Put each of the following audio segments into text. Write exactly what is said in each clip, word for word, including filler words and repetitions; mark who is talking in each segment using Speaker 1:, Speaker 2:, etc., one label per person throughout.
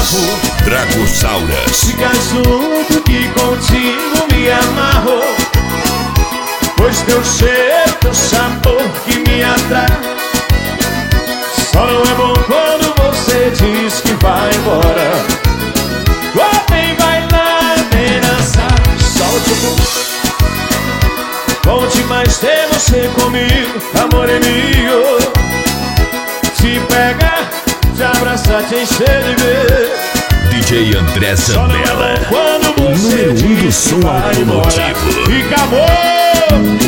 Speaker 1: Dragossauras.
Speaker 2: Fica junto que contigo me amarro, pois teu cheiro, teu sabor que me atrai. Só não é bom quando você diz que vai embora. Oh, vem, vai lá, vem dançar, solte o bumbum. Bom demais ter você comigo, amor é meu. Te pegar, te abraçar, te encher de ver.
Speaker 1: D J André Zambella,
Speaker 2: quando
Speaker 1: o
Speaker 2: você
Speaker 1: número um do
Speaker 2: diz
Speaker 1: som
Speaker 2: que vai embora.
Speaker 1: automotivo.
Speaker 2: E acabou!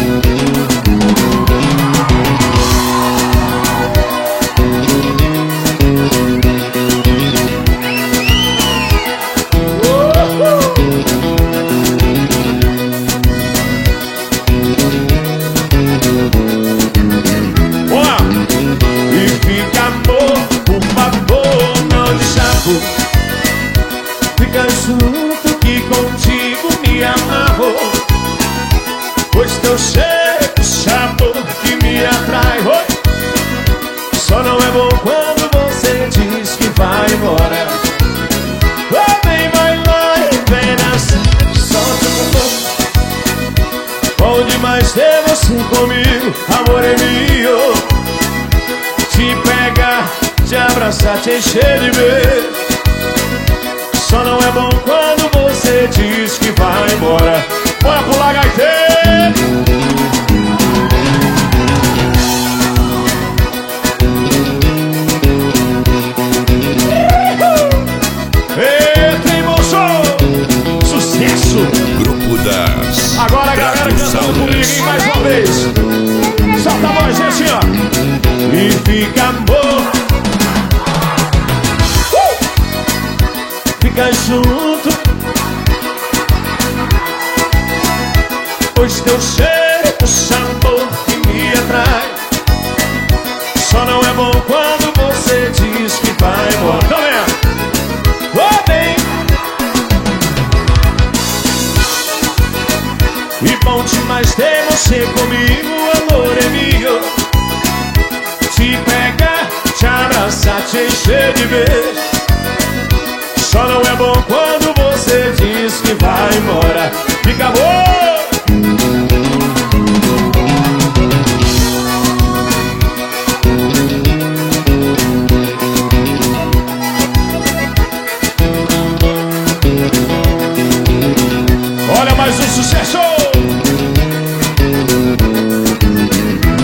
Speaker 2: Fica junto que contigo me amarro, pois teu cheiro, sabor que me atrai. Oh, só não é bom quando você diz que vai embora. Oh, vem, vai lá e vem dançar, solta o bumbum. Bom demais ter você comigo, amor é meu. Te pegar, te abraçar, te encher de beijo. Só não é bom quando você diz que vai embora. Bora pular, gaiteiro! Eita, emoção! Sucesso!
Speaker 1: Grupo das
Speaker 2: Agora a galera cantando comigo, hein, mais uma vez. Solta a voz, gente, ó. E fica amor. Fica junto, pois teu cheiro, teu sabor que me atrai. Só não é bom quando você diz que vai embora. Tá vendo? Oh, bem. E bom demais ter você comigo, amor é meu. Te pegar, te abraçar, te encher de beijo. Só não é bom quando você diz que vai embora. Fica bom! Olha mais um sucesso!